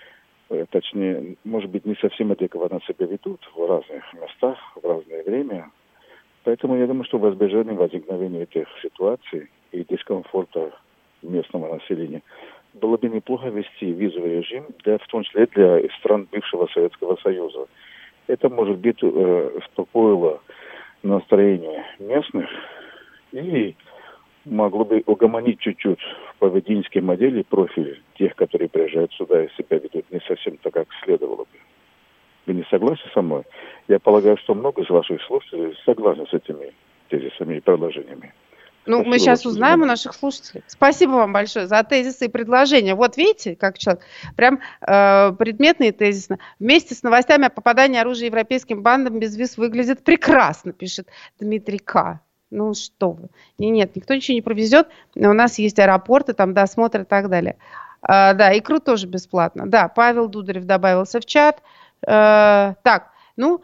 точнее, может быть, не совсем адекватно себя ведут в разных местах, в разное время. Поэтому я думаю, что в избежание возникновения этих ситуаций и дискомфорта местного населения было бы неплохо ввести визовый режим, для, в том числе для стран бывшего Советского Союза. Это, может быть, успокоило настроение местных и могло бы угомонить чуть-чуть в поведенческой модели профиль тех, которые приезжают сюда и себя ведут не совсем так, как следовало бы. Вы не согласны со мной? Я полагаю, что много из ваших слушателей согласны с этими тезисами и предложениями. Ну, Спасибо мы сейчас узнаем у наших слушателей. Спасибо вам большое за тезисы и предложения. Вот видите, как человек, прям э, предметно и тезисно. Вместе с новостями о попадании оружия европейским бандам без виз выглядит прекрасно, пишет Дмитрий К. Ну что вы. Нет, нет, никто ничего не провезет. У нас есть аэропорты, там досмотр и так далее. А, да, икру тоже бесплатно. Да, Павел Дударев добавился в чат. А, так, ну,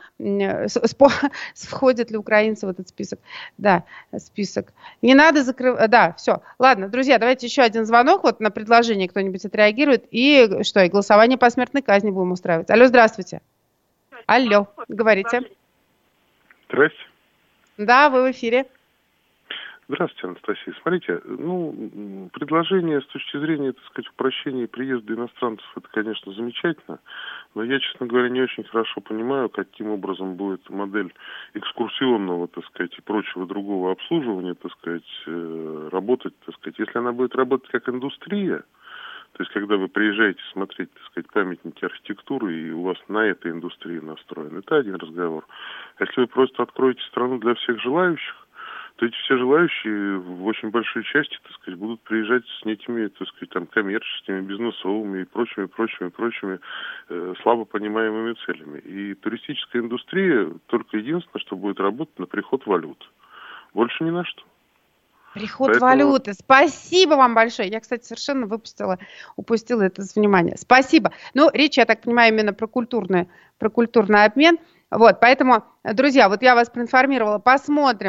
входят ли украинцы в этот список? Да, список. Не надо закрывать. Да, все. Ладно, друзья, давайте еще один звонок. Вот на предложение кто-нибудь отреагирует. И что, и голосование по смертной казни будем устраивать. Алло, здравствуйте. Алло, говорите. Здрасте. Да, вы в эфире. Здравствуйте, Анастасия. Смотрите, ну, предложение с точки зрения, так сказать, упрощения приезда иностранцев, это, конечно, замечательно, но я, честно говоря, не очень хорошо понимаю, каким образом будет модель экскурсионного, так сказать, и прочего другого обслуживания, так сказать, работать, так сказать. Если она будет работать как индустрия, то есть, когда вы приезжаете смотреть, так сказать, памятники архитектуры, и у вас на этой индустрии настроен, это один разговор. А если вы просто откроете страну для всех желающих, то эти все желающие в очень большой части, так сказать, будут приезжать с некими, так сказать, там, коммерческими, бизнесовыми и прочими, прочими, прочими э, слабо понимаемыми целями. И туристическая индустрия только единственное, что будет работать на приход валют. Больше ни на что. Приход Поэтому... валюты. Спасибо вам большое. Я, кстати, совершенно выпустила, упустила это из внимания. Спасибо. Ну, речь, я так понимаю, именно про культурный, про культурный обмен. Вот, поэтому, друзья, вот я вас проинформировала, посмотрим,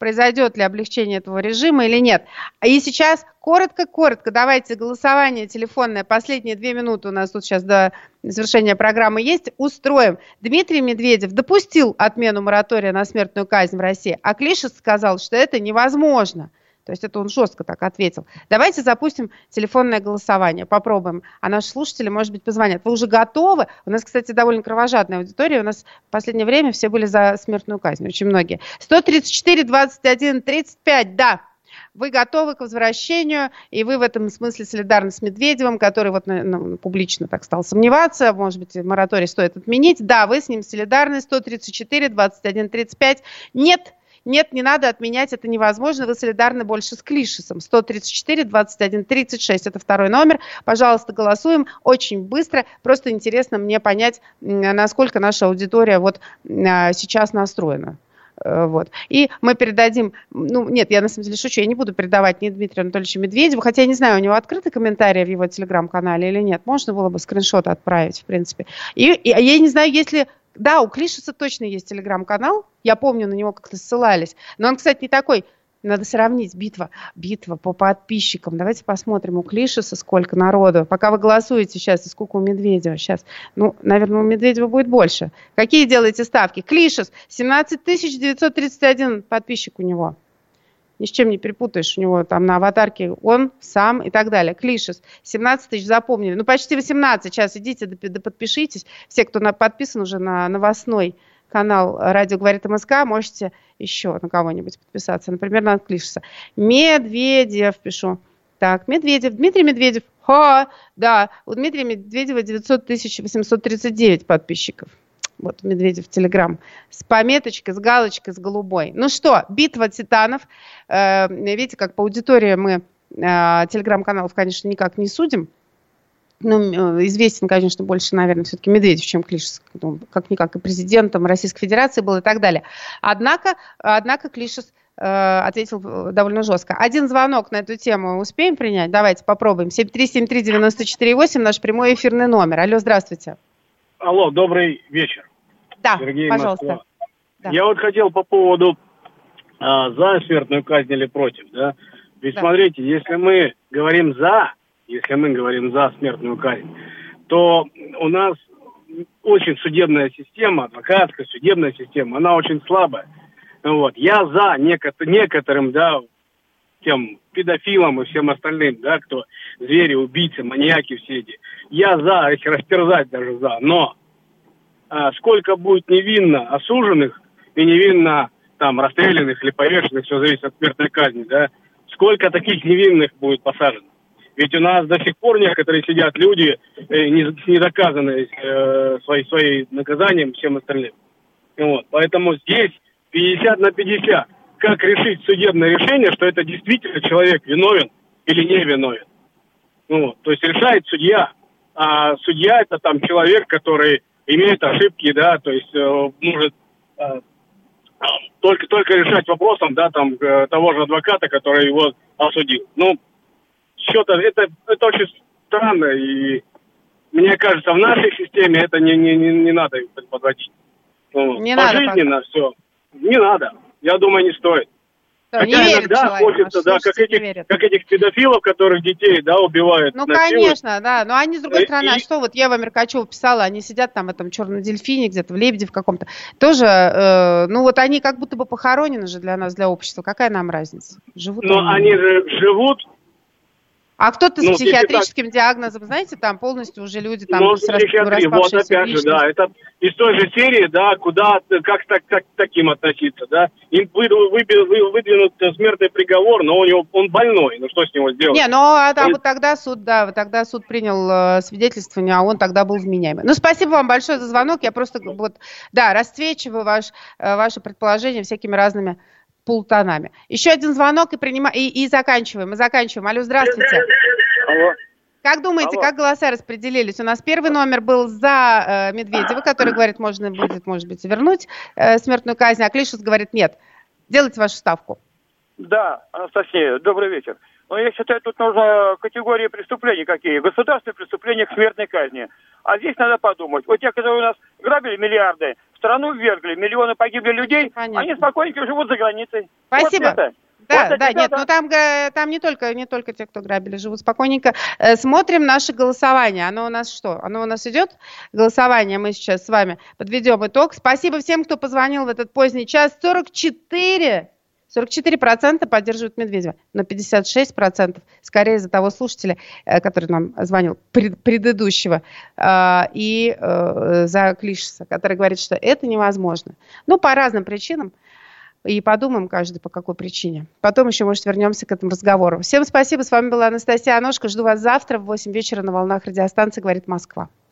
произойдет ли облегчение этого режима или нет. И сейчас коротко-коротко давайте голосование телефонное, последние две минуты у нас тут сейчас до завершения программы есть, устроим. Дмитрий Медведев допустил отмену моратория на смертную казнь в России, а Клишес сказал, что это невозможно. То есть это он жестко так ответил. Давайте запустим телефонное голосование, попробуем. А наши слушатели, может быть, позвонят. Вы уже готовы? У нас, кстати, довольно кровожадная аудитория. У нас в последнее время все были за смертную казнь, очень многие. сто тридцать четыре двадцать один тридцать пять, да. Вы готовы к возвращению, и вы в этом смысле солидарны с Медведевым, который вот ну, публично так стал сомневаться, может быть, мораторий стоит отменить. Да, вы с ним солидарны. сто тридцать четыре двадцать один тридцать пять. Нет. Нет, не надо отменять, это невозможно, вы солидарны больше с Клишесом. сто тридцать четыре двадцать один тридцать шесть, это второй номер. Пожалуйста, голосуем очень быстро. Просто интересно мне понять, насколько наша аудитория вот сейчас настроена. Вот. И мы передадим, ну нет, я на самом деле шучу, я не буду передавать ни Дмитрию Анатольевичу Медведеву, хотя я не знаю, у него открыты комментарии в его телеграм-канале или нет. Можно было бы скриншот отправить, в принципе. И, и я не знаю, если... Да, у Клишеса точно есть телеграм-канал, я помню, на него как-то ссылались, но он, кстати, не такой, надо сравнить, битва, битва по подписчикам, давайте посмотрим у Клишеса сколько народу, пока вы голосуете сейчас, и сколько у Медведева сейчас, ну, наверное, у Медведева будет больше. Какие делаете ставки? Клишес, семнадцать тысяч девятьсот тридцать один подписчик у него. Ни с чем не перепутаешь, у него там на аватарке он сам и так далее. Клишес, семнадцать тысяч запомнили, ну почти восемнадцать, сейчас идите, да подпишитесь. Все, кто подписан уже на новостной канал «Радио говорит МСК», можете еще на кого-нибудь подписаться, например, на Клишеса. Медведев пишу. Так, Медведев, Дмитрий Медведев, ха, да, у Дмитрия Медведева девятьсот тысяч восемьсот тридцать девять подписчиков. Вот Медведев в Телеграм. С пометочкой, с галочкой, с голубой. Ну что, битва титанов. Э, видите, как по аудитории мы э, телеграм-каналов, конечно, никак не судим. Ну, известен, конечно, больше, наверное, все-таки Медведев, чем Клишес. Ну, как-никак и президентом Российской Федерации был и так далее. Однако, однако Клишес э, ответил довольно жестко. Один звонок на эту тему успеем принять? Давайте попробуем. семь три семь три девять четыре восемь, наш прямой эфирный номер. Алло, здравствуйте. Алло, добрый вечер. Да, Сергей, пожалуйста. Да. Я вот хотел по поводу а, за смертную казнь или против, да. Ведь да. Смотрите, если мы говорим за, если мы говорим за смертную казнь, то у нас очень судебная система, адвокатская судебная система, она очень слабая. Вот. Я за некотор- некоторым, да, тем педофилам и всем остальным, да, кто звери, убийцы, маньяки все эти. Я за, их растерзать даже за, но а, сколько будет невинно осужденных и невинно там расстрелянных или повешенных, все зависит от смертной казни, да, сколько таких невинных будет посажено. Ведь у нас до сих пор некоторые сидят люди, э, не, не доказанные э, свои, свои наказанием всем остальным. Вот. Поэтому здесь пятьдесят на пятьдесят. Как решить судебное решение, что это действительно человек виновен или не виновен. Вот. То есть решает судья. А судья это там человек, который имеет ошибки, да, то есть э, может э, только, только решать вопросом, да, там, э, того же адвоката, который его осудил. Ну, что-то, это, это очень странно, и мне кажется, в нашей системе это не, не, не, не надо подводить. Ну, не пожизненно надо, все. Не надо. Я думаю, не стоит. Да, хотя не иногда человек, хочется, да, как этих, как этих педофилов, которых детей, да, убивают. Ну, конечно, да, но они, с другой и, стороны, и... а что, вот Ева Меркачева писала, они сидят там в этом черном дельфине, где-то в Лебеде в каком-то, тоже, э, ну, вот они как будто бы похоронены же для нас, для общества, какая нам разница? Живут но они, они же живут. А кто-то ну, с психиатрическим так... диагнозом, знаете, там полностью уже люди там ну, с психиатрии, вот опять же, да, это из той же серии, да, куда, как так, так таким относиться, да, им выдвинут смертный приговор, но у него, он больной, ну что с него сделать? Не, ну а, а вот тогда суд, да, вот тогда суд принял э, свидетельствование, а он тогда был вменяемый. Ну, спасибо вам большое за звонок, я просто, вот, да, расцвечиваю ваш, э, ваше предположение всякими разными полутонами. Еще один звонок и, принимаем, и, и заканчиваем. Мы заканчиваем. Алло, здравствуйте. Алло. Как думаете, Алло. Как голоса распределились? У нас первый номер был за э, Медведева, который говорит, можно будет, может быть, вернуть э, смертную казнь, а Клишес говорит, нет. Делайте вашу ставку. Да, Анастасия, добрый вечер. Но я считаю, тут нужно категории преступлений какие. Государственные преступления к смертной казни. А здесь надо подумать. Вот те, которые у нас грабили миллиарды, в страну ввергли, миллионы погибли людей, понятно. Они спокойненько живут за границей. Спасибо. Вот это. Да, вот да, ребята... нет, ну там, там не только, не только те, кто грабили, живут спокойненько. Смотрим наше голосование. Оно у нас что? Оно у нас идет? Голосование. Мы сейчас с вами подведем итог. Спасибо всем, кто позвонил в этот поздний час. сорок четыре процента поддерживают Медведева, но пятьдесят шесть процентов скорее за того слушателя, который нам звонил, пред, предыдущего, и за Клишеса, который говорит, что это невозможно. Ну, по разным причинам. И подумаем каждый, по какой причине. Потом еще, может, вернемся к этому разговору. Всем спасибо. С вами была Анастасия Аношко. Жду вас завтра в восемь вечера на волнах радиостанции «Говорит Москва».